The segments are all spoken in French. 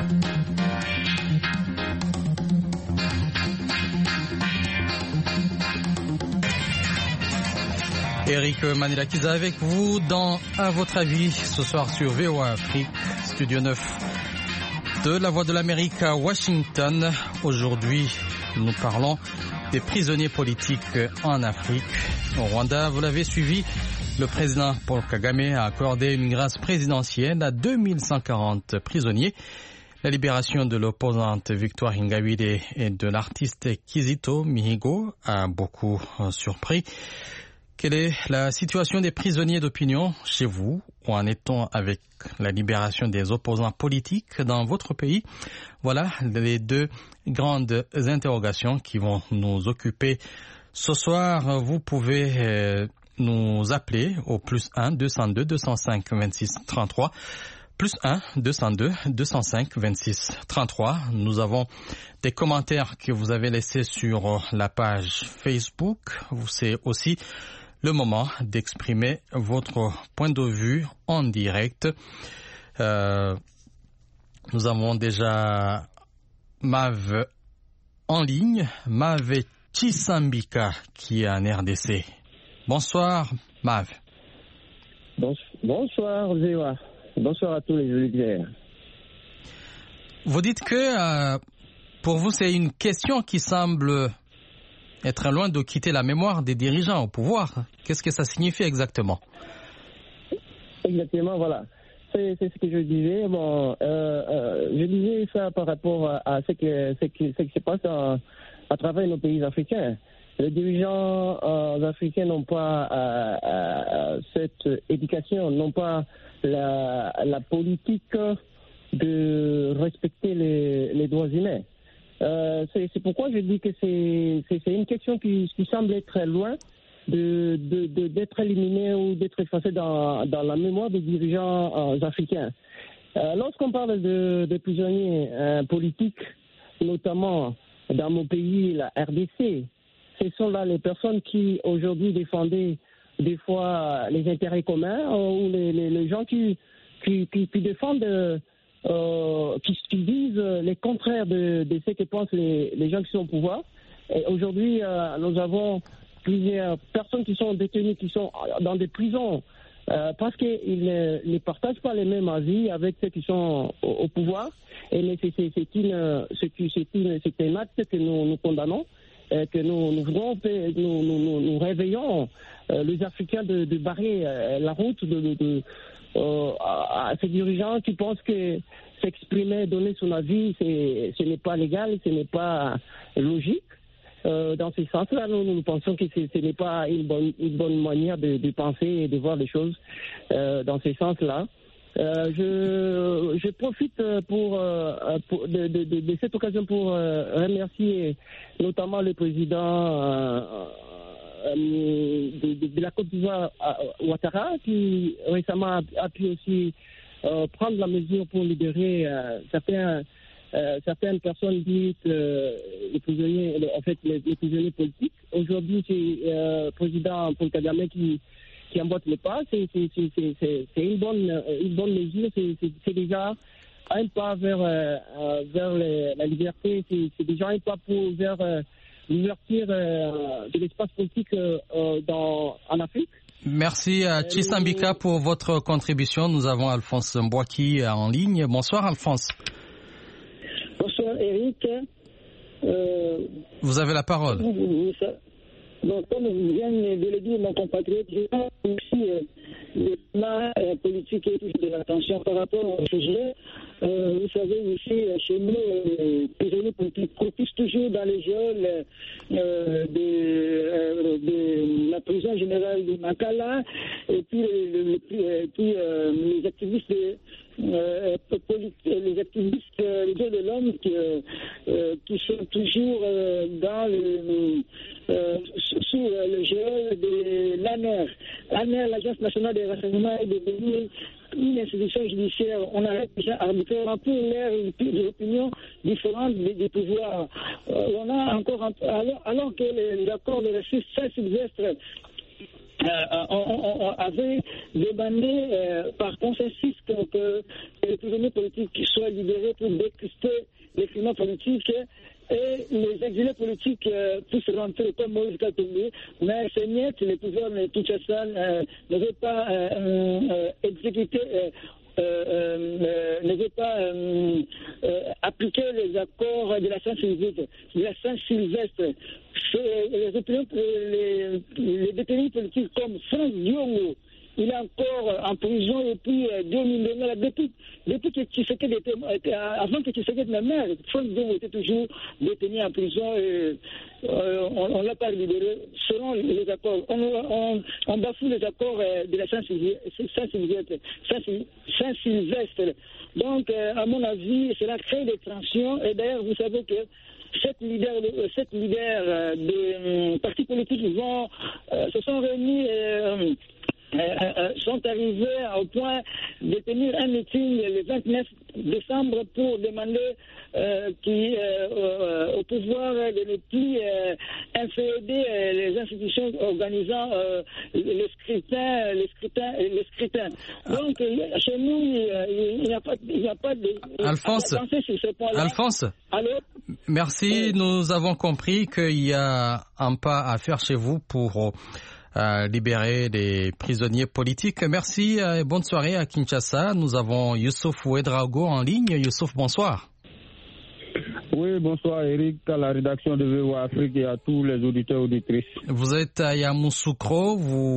Eric Manilakiza avec vous dans À votre avis ce soir sur VOA Afrique, Studio 9 de la Voix de l'Amérique à Washington. Aujourd'hui, nous parlons des prisonniers politiques en Afrique. Au Rwanda, vous l'avez suivi, le président Paul Kagame a accordé une grâce présidentielle à 2140 prisonniers. La libération de l'opposante Victoire Ingabire et de l'artiste Kizito Mihigo a beaucoup surpris. Quelle est la situation des prisonniers d'opinion chez vous? Où en est-on avec la libération des opposants politiques dans votre pays? Voilà les deux grandes interrogations qui vont nous occuper ce soir. Vous pouvez nous appeler au +1 202 205 26 33. +1 202 205 26 33. Nous avons des commentaires que vous avez laissés sur la page Facebook. C'est aussi le moment d'exprimer votre point de vue en direct. Nous avons déjà Mav en ligne, Mav Chisambika qui est en RDC. Bonsoir Mav. Bonsoir Zéwa. Bonsoir à tous les auditeurs. Vous dites que pour vous c'est une question qui semble être loin de quitter la mémoire des dirigeants au pouvoir. Qu'est-ce que ça signifie exactement? Exactement, voilà. C'est ce que je disais. Bon, je disais ça par rapport à ce qui se passe à travers nos pays africains. Les dirigeants africains n'ont pas cette éducation, n'ont pas la politique de respecter les droits humains. C'est pourquoi je dis que c'est une question qui semble être très loin d'être éliminée ou d'être effacée dans la mémoire des dirigeants africains. Lorsqu'on parle de prisonniers politiques, notamment dans mon pays, la RDC, ce sont là les personnes qui aujourd'hui défendaient des fois les intérêts communs ou les gens qui défendent qui disent les contraires de ce que pensent les gens qui sont au pouvoir. Et aujourd'hui, nous avons plusieurs personnes qui sont détenues, qui sont dans des prisons parce qu'ils ne partagent pas les mêmes avis avec ceux qui sont au pouvoir. Et c'est un acte que nous condamnons, que nous réveillons les Africains de barrer la route à ces dirigeants qui pensent que s'exprimer, donner son avis, ce n'est pas légal, ce n'est pas logique. Dans ce sens-là, nous pensons que ce n'est pas une bonne manière de penser et de voir les choses dans ce sens-là. Je profite de cette occasion pour remercier notamment le président de la Côte d'Ivoire, Ouattara, qui récemment a pu aussi prendre la mesure pour libérer certaines personnes dites les prisonniers, les prisonniers politiques. Aujourd'hui, c'est le président Paul Kagame qui emboîte le pas. C'est une bonne mesure. C'est déjà un pas vers la liberté. C'est déjà un pas vers l'ouverture de l'espace politique en Afrique. Merci à Chisambika pour votre contribution. Nous avons Alphonse Mbouaki en ligne. Bonsoir Alphonse. Bonsoir Eric. Vous avez la parole. Donc, comme vient de le dire mon compatriote, je pense aussi le climat politique et toujours de l'attention par rapport au sujet. Vous savez, ici, chez nous, les prisonniers politiques croupissent toujours dans les geôles de la prison générale de Makala, et puis les activistes les activistes des droits de l'homme qui sont toujours sous le geôle de l'ANER. L'ANER, l'Agence nationale des renseignements, est devenue une institution judiciaire. On arrête déjà arbitrairement pour l'air des opinions différentes des pouvoirs. On a encore alors que les accords de la Suisse Saint-Sylvestre on avait demandé par consensus que les prisonniers politiques soient libérés pour décrypter les criminels politiques et les exilés politiques puissent rentrer comme Moïse Katumbi, mais c'est net, les pouvoirs de Kinshasa ne veulent pas exécuter, ne veulent pas appliquer les accords de la Saint-Sylvestre. Les détenus politiques comme Franz Diongo, il est encore en prison depuis 2009. Depuis que Tshisekedi avant que Tshisekedi ne meure, Franz Diongo était toujours détenu en prison et on ne l'a pas libéré selon les accords. On bafoue les accords de la Saint-Sylvestre. Donc, à mon avis, cela crée des tensions. Et d'ailleurs, vous savez que cette leader de partis politiques se sont réunis sont arrivés au point de tenir un meeting le 29 décembre pour demander au pouvoir de ne plus inféoder les institutions organisant les scrutins. Donc, chez nous, il n'y a pas de... Alphonse, Allô? Merci. Oui. Nous avons compris qu'il y a un pas à faire chez vous pour libérer les prisonniers politiques. Merci et bonne soirée à Kinshasa. Nous avons Youssouf Ouedraogo en ligne. Youssouf, bonsoir. Oui, bonsoir Eric, à la rédaction de VOA Afrique et à tous les auditeurs et auditrices. Vous êtes à Yamoussoukro,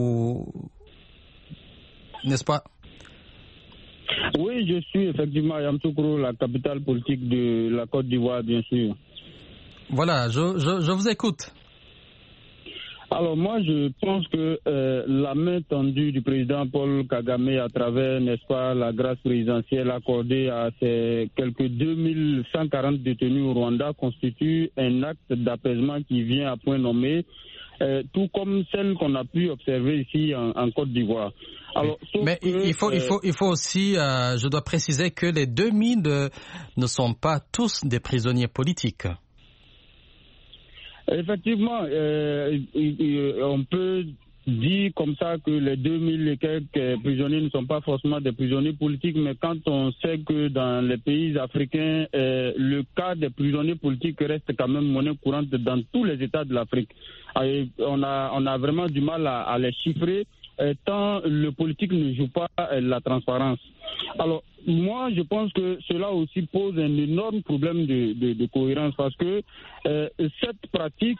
n'est-ce pas? Oui, je suis effectivement à Yamoussoukro, la capitale politique de la Côte d'Ivoire, bien sûr. Voilà, je vous écoute. Alors moi, je pense que la main tendue du président Paul Kagame à travers, n'est-ce pas, la grâce présidentielle accordée à ces quelques 2140 détenus au Rwanda constitue un acte d'apaisement qui vient à point nommé, tout comme celle qu'on a pu observer ici en Côte d'Ivoire. Alors, mais il faut aussi, je dois préciser que les 2000 ne sont pas tous des prisonniers politiques. Effectivement, on peut dire comme ça que les 2000 et quelques prisonniers ne sont pas forcément des prisonniers politiques, mais quand on sait que dans les pays africains, le cas des prisonniers politiques reste quand même monnaie courante dans tous les États de l'Afrique. Et on a vraiment du mal à les chiffrer, tant le politique ne joue pas la transparence. Alors, moi, je pense que cela aussi pose un énorme problème de cohérence parce que cette pratique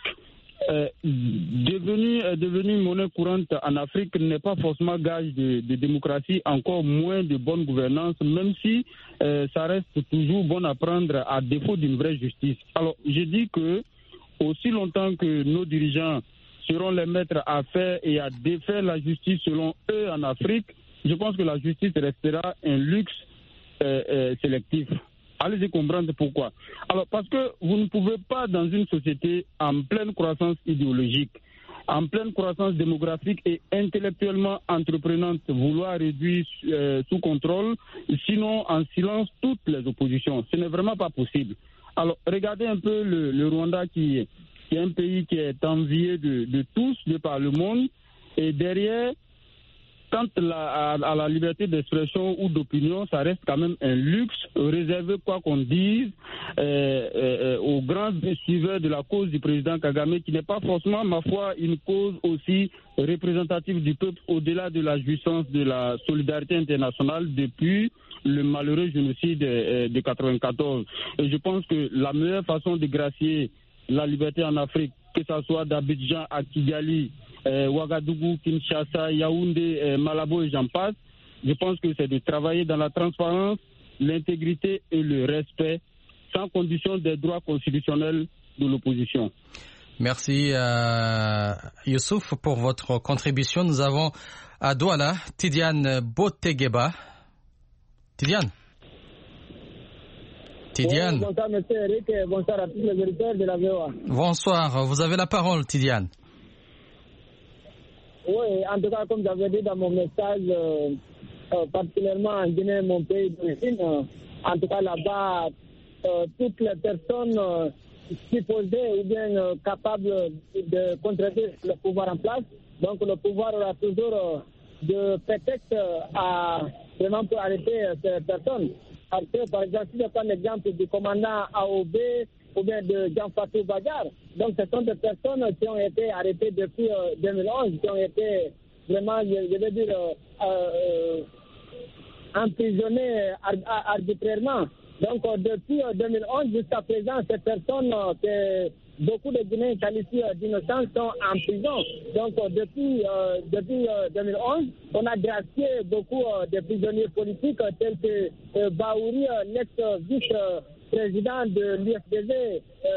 devenue monnaie courante en Afrique n'est pas forcément gage de démocratie, encore moins de bonne gouvernance, même si ça reste toujours bon à prendre à défaut d'une vraie justice. Alors, je dis que aussi longtemps que nos dirigeants seront les maîtres à faire et à défaire la justice selon eux en Afrique, je pense que la justice restera un luxe sélectif. Allez-y comprendre pourquoi. Alors, parce que vous ne pouvez pas, dans une société en pleine croissance idéologique, en pleine croissance démographique et intellectuellement entreprenante, vouloir réduire sous contrôle, sinon en silence toutes les oppositions. Ce n'est vraiment pas possible. Alors, regardez un peu le Rwanda qui est un pays qui est envié de tous, de par le monde, et derrière, quant à la liberté d'expression ou d'opinion, ça reste quand même un luxe réservé, quoi qu'on dise, aux grands suiveurs de la cause du président Kagame, qui n'est pas forcément, ma foi, une cause aussi représentative du peuple au-delà de la jouissance de la solidarité internationale depuis le malheureux génocide de 1994. Et je pense que la meilleure façon de gracier la liberté en Afrique, que ce soit d'Abidjan à Kigali, Ouagadougou, Kinshasa, Yaoundé, Malabo et j'en passe, je pense que c'est de travailler dans la transparence, l'intégrité et le respect, sans condition des droits constitutionnels de l'opposition. Merci Youssouf pour votre contribution. Nous avons à Douala Tidiane Botegeba. Tidiane. Oui, bonsoir monsieur Eric, bonsoir à tous les auditeurs de la VOA. Bonsoir, vous avez la parole Tidiane. Oui, en tout cas, comme j'avais dit dans mon message, particulièrement en Guinée, mon pays d'origine, en tout cas là-bas, toutes les personnes supposées ou bien capables de contredire le pouvoir en place, Donc le pouvoir aura toujours de prétexte à vraiment pour arrêter ces personnes. Parce que, par exemple, si je prends l'exemple du commandant AOB ou bien de Jean-Fatou Badjar, donc ce sont des personnes qui ont été arrêtées depuis 2011, qui ont été vraiment, je veux dire, emprisonnées arbitrairement. Donc depuis 2011 jusqu'à présent, ces personnes que beaucoup de Guinéens qualifient d'innocents sont en prison. Donc depuis 2011, on a gracié beaucoup de prisonniers politiques tels que Baouri, l'ex-vice-président de l'UFDG,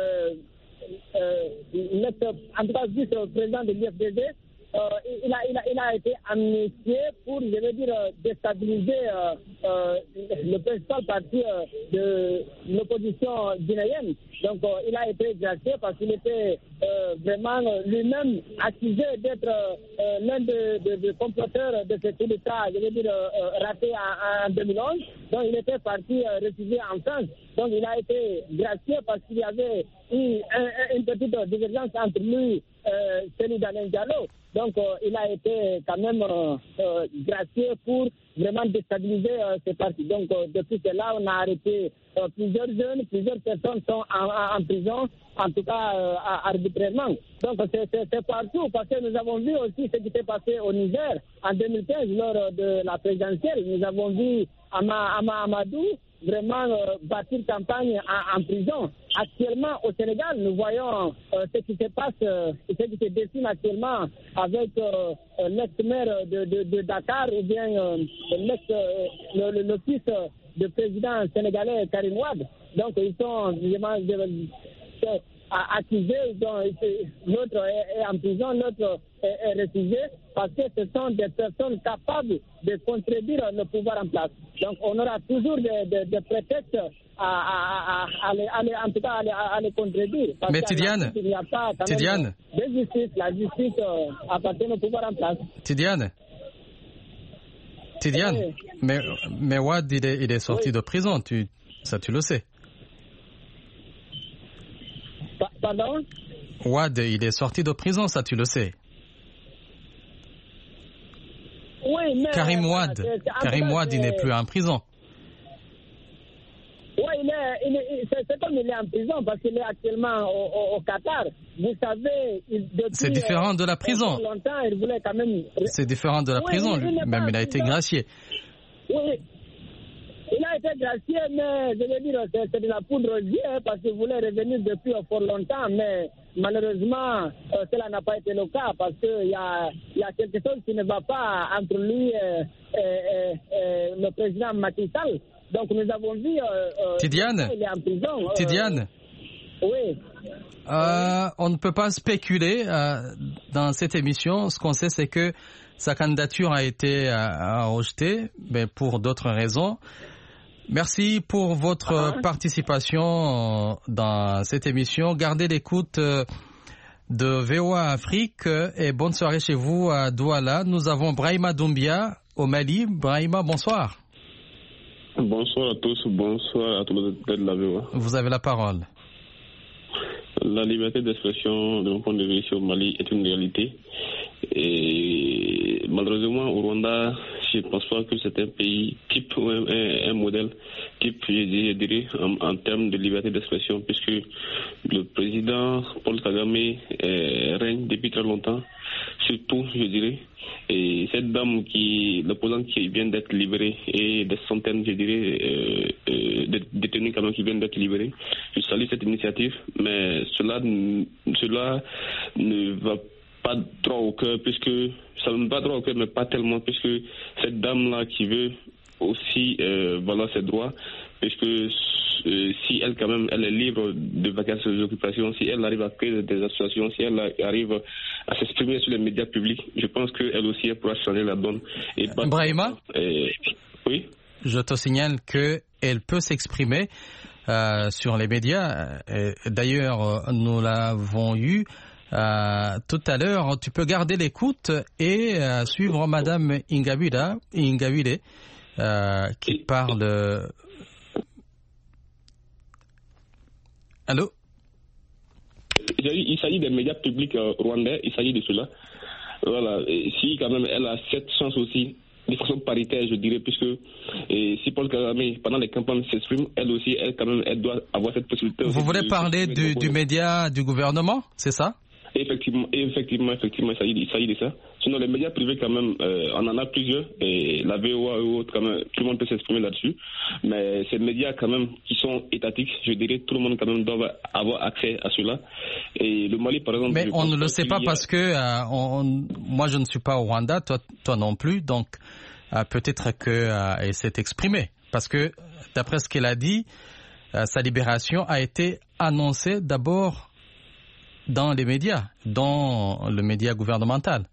en tout cas vice-président de l'UFDG. Il a été amnistié pour, je veux dire, déstabiliser le principal parti de l'opposition guinéenne. Donc, il a été gracié parce qu'il était vraiment lui-même accusé d'être l'un des comploteurs de ce coup d'État, je veux dire, raté en 2011. Donc, il était parti réfugié en France. Donc, il a été gracié parce qu'il y avait une petite divergence entre lui et celui d'Alain Diallo. Donc, il a été quand même gracié pour vraiment déstabiliser ces partis. Donc, depuis cela, on a arrêté plusieurs jeunes, plusieurs personnes sont en prison, en tout cas arbitrairement. Donc, c'est partout, parce que nous avons vu aussi ce qui s'est passé au Niger en 2015 lors de la présidentielle. Nous avons vu Amadou vraiment bâtir campagne en prison. Actuellement, au Sénégal, nous voyons ce qui se passe, ce qui se dessine actuellement avec l'ex-maire de Dakar ou bien le fils du président sénégalais Karim Wade. Donc, ils sont vraiment accusés, l'autre est en prison, l'autre est réfugié, parce que ce sont des personnes capables de contredire le pouvoir en place. Donc on aura toujours des prétextes à les contredire. Parce mais Tidiane, il n'y a pas quand même de justice. La justice appartient au pouvoir en place. Tidiane, oui. mais Wade, il est sorti de prison, tu le sais. Pardon? Wade, il est sorti de prison, ça tu le sais. Oui, mais Karim Wade, il n'est plus en prison. Oui, c'est comme il est en prison parce qu'il est actuellement au Qatar. Vous savez, c'est différent de la prison. Longtemps, il voulait quand même... C'est différent de la prison, lui-même il a été gracié. Oui. Il a été gracié, mais je veux dire, c'est de la poudre aux yeux parce qu'il voulait revenir depuis fort longtemps, mais malheureusement, cela n'a pas été le cas parce qu'il y a quelque chose qui ne va pas entre lui et le président Macky Sall. Donc nous avons vu Tidiane, il est en prison. Tidiane. Oui. On ne peut pas spéculer dans cette émission. Ce qu'on sait, c'est que sa candidature a été rejetée, mais pour d'autres raisons. Merci pour votre participation dans cette émission. Gardez l'écoute de VOA Afrique et bonne soirée chez vous à Douala. Nous avons Brahima Doumbia au Mali. Brahima, bonsoir. Bonsoir à tous, bonsoir à tous les auditeurs de la VOA. Vous avez la parole. La liberté d'expression, de mon point de vue ici au Mali, est une réalité. Et malheureusement, au Rwanda, je ne pense pas que c'est un pays type ou un modèle type, je dirais, en termes de liberté d'expression, puisque le président Paul Kagame règne depuis très longtemps, surtout, je dirais. Et cette dame l'opposante qui vient d'être libérée, et des centaines, je dirais, de détenus quand même qui viennent d'être libérés, je salue cette initiative, mais cela ne va pas droit au cœur, puisque ça ne va pas droit au cœur, mais pas tellement, puisque cette dame-là qui veut aussi valoir ses droits, puisque si elle quand même elle est libre de vaquer ses occupations, si elle arrive à créer des associations, si elle arrive à s'exprimer sur les médias publics, je pense qu'elle aussi elle pourra changer la donne. Et Brahima, oui. Je te signale qu'elle peut s'exprimer sur les médias. D'ailleurs, nous l'avons eu tout à l'heure. Tu peux garder l'écoute et suivre Madame Ingabire qui parle. Allô? Il s'agit des médias publics rwandais, il s'agit de cela. voilà, si quand même elle a cette chance aussi, de façon paritaire, je dirais, puisque si Paul Kagame, pendant les campagnes, s'exprime, elle aussi, elle doit avoir cette possibilité. Vous voulez parler du média du gouvernement, c'est ça? Effectivement, il s'agit de ça. Sinon, les médias privés, quand même, on en a plusieurs, et la VOA ou autre, quand même, tout le monde peut s'exprimer là-dessus. Mais ces médias, quand même, qui sont étatiques, je dirais, tout le monde, quand même, doit avoir accès à cela. Et le Mali, par exemple... Mais on ne le sait pas parce que moi, je ne suis pas au Rwanda, toi non plus, donc peut-être qu'elle s'est exprimée. Parce que, d'après ce qu'elle a dit, sa libération a été annoncée d'abord dans les médias, dans le média gouvernemental,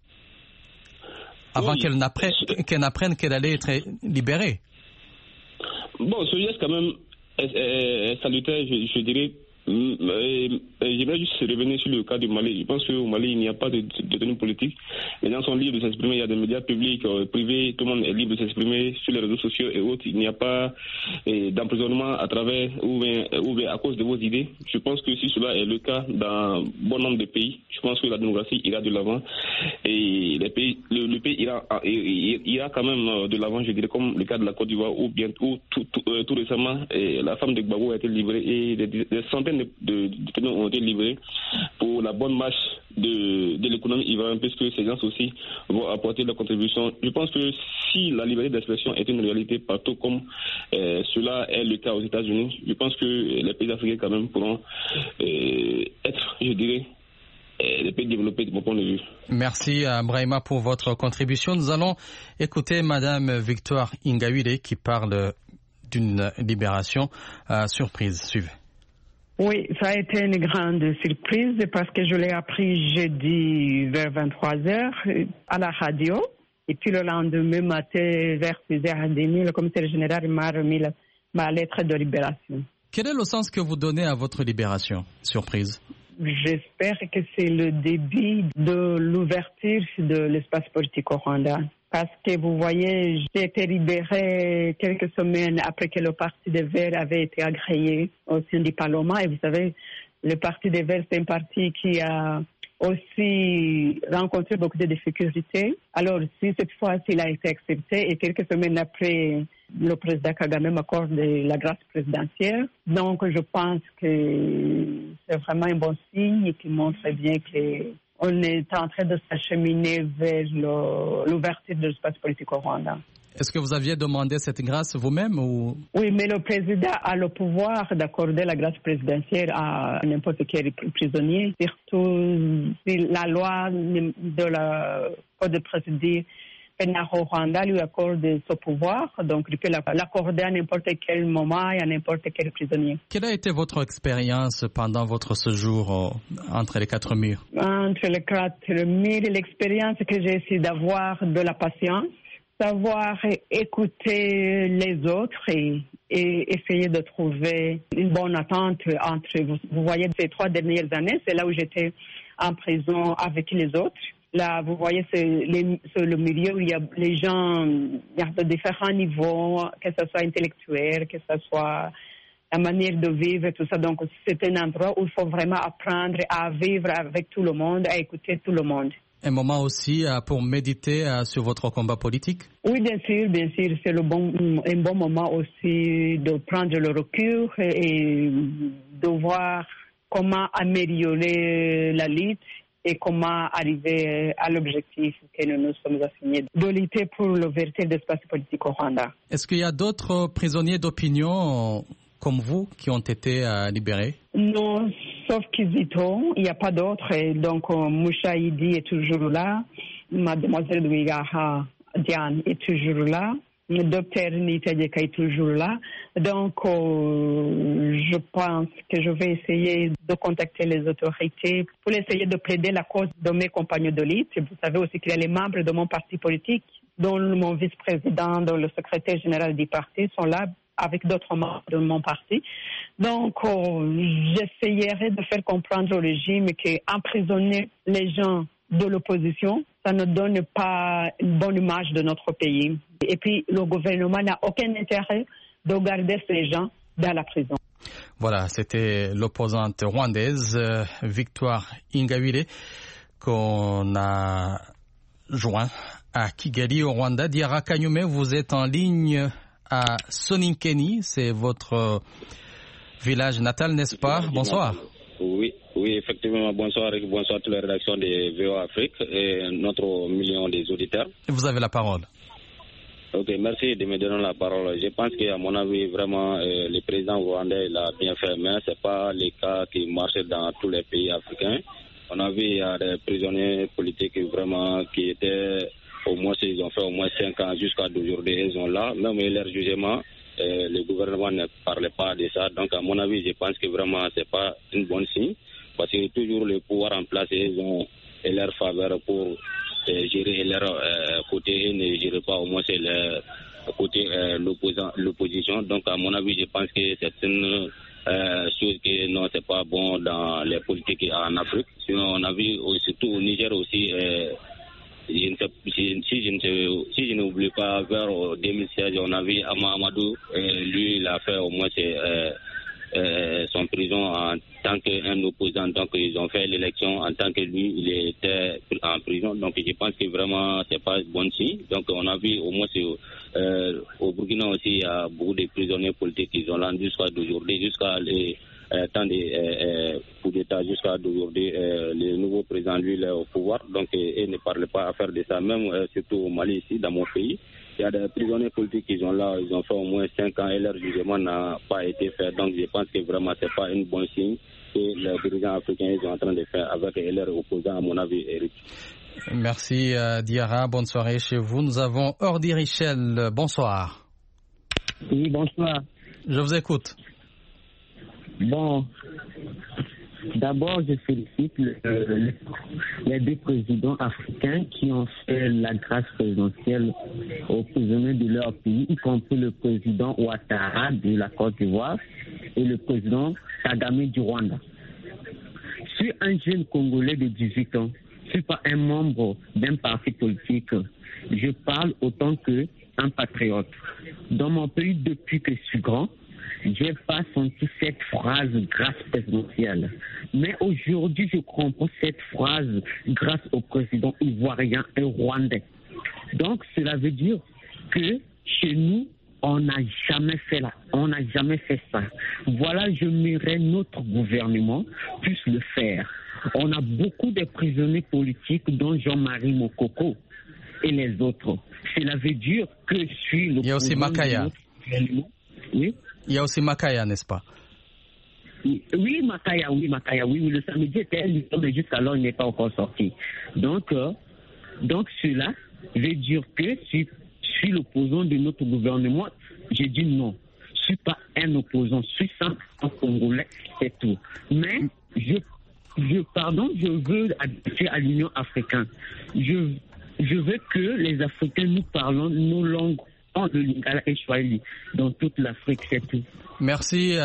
avant qu'elle n'apprenne qu'elle allait être libérée. Bon, ce geste quand même est salutaire, je dirais. J'aimerais juste revenir sur le cas du Mali. Je pense qu'au Mali, il n'y a pas de détenus politiques. Les gens sont libres de s'exprimer. Il y a des médias publics, privés. Tout le monde est libre de s'exprimer sur les réseaux sociaux et autres. Il n'y a pas d'emprisonnement à travers ou bien à cause de vos idées. Je pense que si cela est le cas dans bon nombre de pays, je pense que la démocratie ira de l'avant. Et le pays ira quand même de l'avant, je dirais, comme le cas de la Côte d'Ivoire, où tout récemment, la femme de Gbagbo a été libérée et des centaines de détenus ont été livrés pour la bonne marche de l'économie ivoirienne, puisque ces gens aussi vont apporter leur contribution. Je pense que si la liberté d'expression est une réalité partout comme cela est le cas aux États-Unis, je pense que les pays africains quand même pourront être, je dirais, les pays développés de mon point de vue. Merci à Brahima pour votre contribution. Nous allons écouter Madame Victoire Ingabire qui parle d'une libération surprise. Suivez. Oui, ça a été une grande surprise parce que je l'ai appris jeudi vers 23h à la radio. Et puis le lendemain matin, vers 6h30, le commissaire général m'a remis ma lettre de libération. Quel est le sens que vous donnez à votre libération surprise? J'espère que c'est le début de l'ouverture de l'espace politique au Rwanda. Parce que vous voyez, j'ai été libérée quelques semaines après que le Parti des Verts avait été agréé au sein du Parlement. Et vous savez, le Parti des Verts, c'est un parti qui a aussi rencontré beaucoup de difficultés. Alors, si cette fois il a été accepté et quelques semaines après, le président Kagame m'accorde la grâce présidentielle. Donc, je pense que c'est vraiment un bon signe et qui montre bien qu'on est en train de s'acheminer vers l'ouverture de l'espace politique au Rwanda. Est-ce que vous aviez demandé cette grâce vous-même ou... Oui, mais le président a le pouvoir d'accorder la grâce présidentielle à n'importe quel prisonnier, surtout si la loi de la Code de procédure pénale au Rwanda lui accorde ce pouvoir, donc il peut l'accorder à n'importe quel moment et à n'importe quel prisonnier. Quelle a été votre expérience pendant votre séjour entre les quatre murs? Entre les quatre murs, l'expérience que j'ai essayé d'avoir de la patience, savoir écouter les autres et essayer de trouver une bonne attente entre vous voyez, ces 3 dernières années, c'est là où j'étais en prison avec les autres. Là, vous voyez, c'est le milieu où il y a les gens, il y a de différents niveaux, que ce soit intellectuel, que ce soit la manière de vivre, tout ça. Donc, c'est un endroit où il faut vraiment apprendre à vivre avec tout le monde, à écouter tout le monde. Un moment aussi pour méditer sur votre combat politique? Oui, bien sûr. C'est un bon moment aussi de prendre le recul et de voir comment améliorer la lutte et comment arriver à l'objectif que nous nous sommes assignés, de lutter pour l'ouverture d'espace politique au Rwanda. Est-ce qu'il y a d'autres prisonniers d'opinion comme vous qui ont été libérés? Non, sauf Kizito, il n'y a pas d'autres. Donc, Mouchaïdi est toujours là. Mademoiselle Louigaha Diane est toujours là. Le docteur Nitadjeka est toujours là. Donc, je pense que je vais essayer de contacter les autorités pour essayer de plaider la cause de mes compagnons de lutte. Vous savez aussi qu'il y a les membres de mon parti politique, dont mon vice-président, dont le secrétaire général du parti sont là avec d'autres membres de mon parti. Donc, j'essayerai de faire comprendre au régime qu'emprisonner les gens de l'opposition, ça ne donne pas une bonne image de notre pays. Et puis, le gouvernement n'a aucun intérêt de garder ces gens dans la prison. Voilà, c'était l'opposante rwandaise Victoire Ingabire qu'on a joint à Kigali, au Rwanda. Diarra Kanyume, vous êtes en ligne à Soninkeni, c'est votre village natal, n'est-ce pas? Bonsoir. Oui, effectivement, bonsoir et bonsoir à toutes les rédactions de VOA Afrique et notre million des auditeurs. Vous avez la parole. Ok, merci de me donner la parole. Je pense qu'à mon avis, vraiment, le président rwandais l'a bien fait, mais ce n'est pas le cas qui marche dans tous les pays africains. On a vu, il y a des prisonniers politiques vraiment qui étaient, au moins, ils ont fait au moins 5 ans jusqu'à d'aujourd'hui, ils sont là. Même leur jugement, le gouvernement ne parlait pas de ça. Donc, à mon avis, je pense que vraiment, ce n'est pas une bonne signe. Parce que toujours le pouvoir en place, ils ont leur faveur pour gérer leur côté et ne gérer pas au moins le côté l'opposition. Donc, à mon avis, je pense que c'est une chose que non, c'est pas bon dans les politiques en Afrique. Sinon, on a vu surtout au Niger aussi. Si je n'oublie pas, vers 2016, on a vu Amadou, lui, il a fait au moins son prison en tant qu'un opposant. Donc, ils ont fait l'élection en tant que lui, il était en prison. Donc, je pense que vraiment, c'est pas bon signe. Donc, on a vu au moins au Burkina aussi, il y a beaucoup de prisonniers politiques qui sont là jusqu'à d'aujourd'hui, jusqu'à les temps des coups d'État jusqu'à d'aujourd'hui, le nouveau président, lui, il est au pouvoir, donc il ne parle pas à faire de ça, même surtout au Mali, ici, dans mon pays. Il y a des prisonniers politiques qui sont là, ils ont fait au moins 5 ans et leur jugement n'a pas été fait, donc je pense que vraiment, ce n'est pas une bonne signe que les dirigeants africains sont en train de faire avec leurs opposants, à mon avis, Eric. Merci Diarra, bonne soirée chez vous. Nous avons Ordi Richel, bonsoir. Oui, bonsoir. Je vous écoute. Bon, d'abord, je félicite les deux présidents africains qui ont fait la grâce présidentielle aux prisonniers de leur pays, y compris le président Ouattara de la Côte d'Ivoire et le président Kagame du Rwanda. Je suis un jeune Congolais de 18 ans. Je ne suis pas un membre d'un parti politique. Je parle autant qu'un patriote. Dans mon pays, depuis que je suis grand, je n'ai pas senti cette phrase grâce présidentielle. Mais aujourd'hui, je comprends cette phrase grâce au président ivoirien et rwandais. Donc, cela veut dire que chez nous, on n'a jamais fait ça. Voilà, je j'aimerais notre gouvernement puisse le faire. On a beaucoup de prisonniers politiques, dont Jean-Marie Mokoko et les autres. Cela veut dire que je suis le. Il y a aussi Makaya. Oui. Il y a aussi Makaya, n'est-ce pas? Oui, Makaya, oui. Le samedi était un livre, mais jusqu'alors, il n'est pas encore sorti. Donc cela veut dire que si je suis l'opposant de notre gouvernement, j'ai dit non. Je ne suis pas un opposant, je suis un Congolais, c'est tout. Mais je veux adresser à l'Union africaine. Je veux que les Africains nous parlons nos langues de Lingala et Swahili dans toute l'Afrique, c'est tout. Merci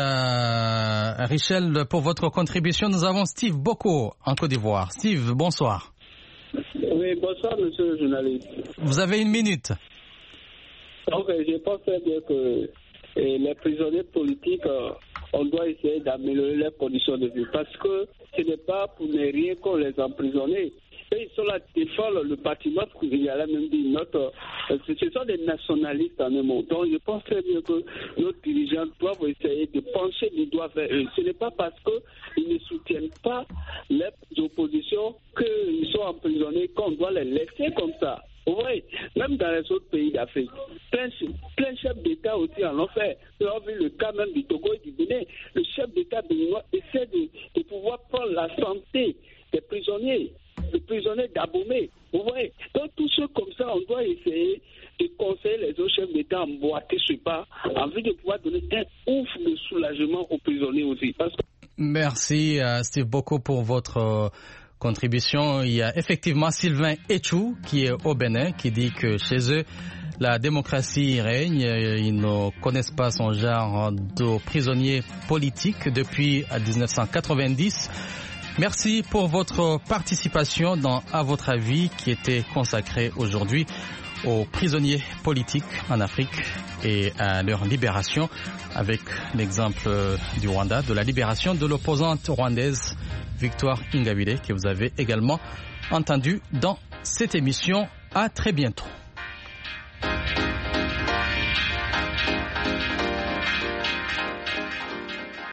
Richel pour votre contribution. Nous avons Steve Boko en Côte d'Ivoire. Steve, bonsoir. Oui, bonsoir monsieur le journaliste. Vous avez 1 minute. Donc, je pense bien que les prisonniers politiques, on doit essayer d'améliorer leurs conditions de vie parce que ce n'est pas pour ne rien qu'on les emprisonne. Et ils sont là pour défendre le bâtiment, il y a là même dit ce sont des nationalistes en un mot. Donc je pense très bien que nos dirigeants doivent essayer de pencher du doigt vers eux. Ce n'est pas parce qu'ils ne soutiennent pas les oppositions qu'ils sont emprisonnés qu'on doit les laisser comme ça. Vous voyez, même dans les autres pays d'Afrique, plein chefs d'État aussi en ont fait. Vous avez vu le cas même du Togo et du Bénin. Le chef d'État béninois essaie de pouvoir prendre la santé des prisonniers. Les prisonniers d'Abomey, vous voyez. Donc, tout ce comme ça, on doit essayer de conseiller les autres chefs d'État à emboîter ce pas, en vue de pouvoir donner un ouf de soulagement aux prisonniers aussi. Merci, Steve Boko, pour votre contribution. Il y a effectivement Sylvain Etchou, qui est au Bénin, qui dit que chez eux, la démocratie règne. Ils ne connaissent pas son genre de prisonniers politiques depuis 1990. Merci pour votre participation dans À votre avis qui était consacré aujourd'hui aux prisonniers politiques en Afrique et à leur libération avec l'exemple du Rwanda, de la libération de l'opposante rwandaise Victoire Ingabire que vous avez également entendu dans cette émission À très bientôt.